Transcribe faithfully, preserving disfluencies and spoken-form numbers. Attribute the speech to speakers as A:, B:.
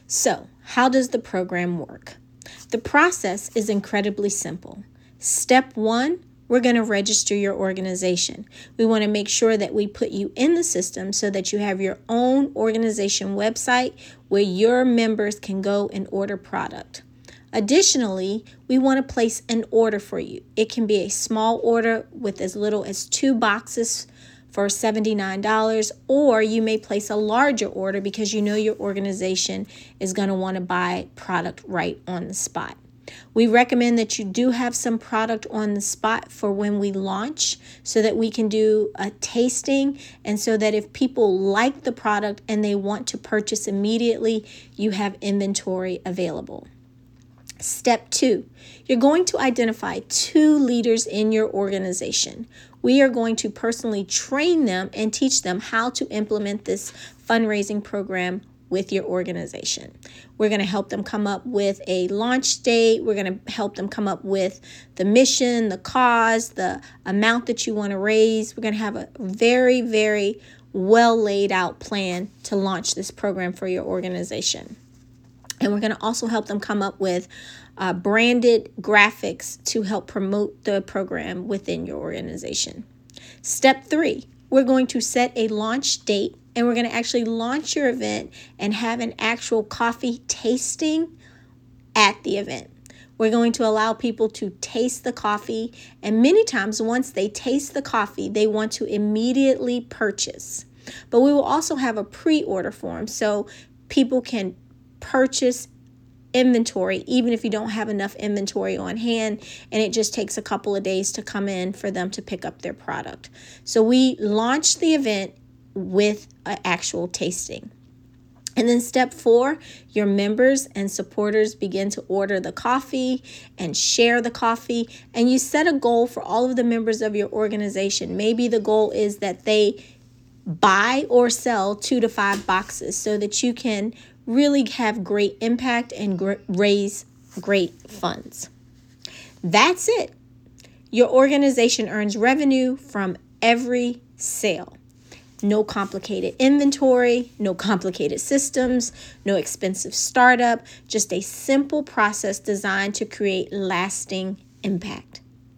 A: So, how does the program work? The process is incredibly simple. Step one, we're going to register your organization. We want to make sure that we put you in the system so that you have your own organization website where your members can go and order product. Additionally, we want to place an order for you. It can be a small order with as little as two boxes for seventy-nine dollars, or you may place a larger order because you know your organization is going to want to buy product right on the spot. We recommend that you do have some product on the spot for when we launch so that we can do a tasting, and so that if people like the product and they want to purchase immediately, you have inventory available. Step two, you're going to identify two leaders in your organization. We are going to personally train them and teach them how to implement this fundraising program with your organization. We're going to help them come up with a launch date. We're going to help them come up with the mission, the cause, the amount that you want to raise. We're going to have a very, very well laid out plan to launch this program for your organization. And we're going to also help them come up with uh, branded graphics to help promote the program within your organization. Step three, we're going to set a launch date, and we're going to actually launch your event and have an actual coffee tasting at the event. We're going to allow people to taste the coffee, and many times once they taste the coffee, they want to immediately purchase. But we will also have a pre-order form so people can purchase inventory even if you don't have enough inventory on hand, and it just takes a couple of days to come in for them to pick up their product. So we launch the event with an actual tasting. And then step four, your members and supporters begin to order the coffee and share the coffee, and you set a goal for all of the members of your organization. Maybe the goal is that they buy or sell two to five boxes so that you can really have great impact and gr- raise great funds. That's it. Your organization earns revenue from every sale. No complicated inventory, no complicated systems, no expensive startup, just a simple process designed to create lasting impact.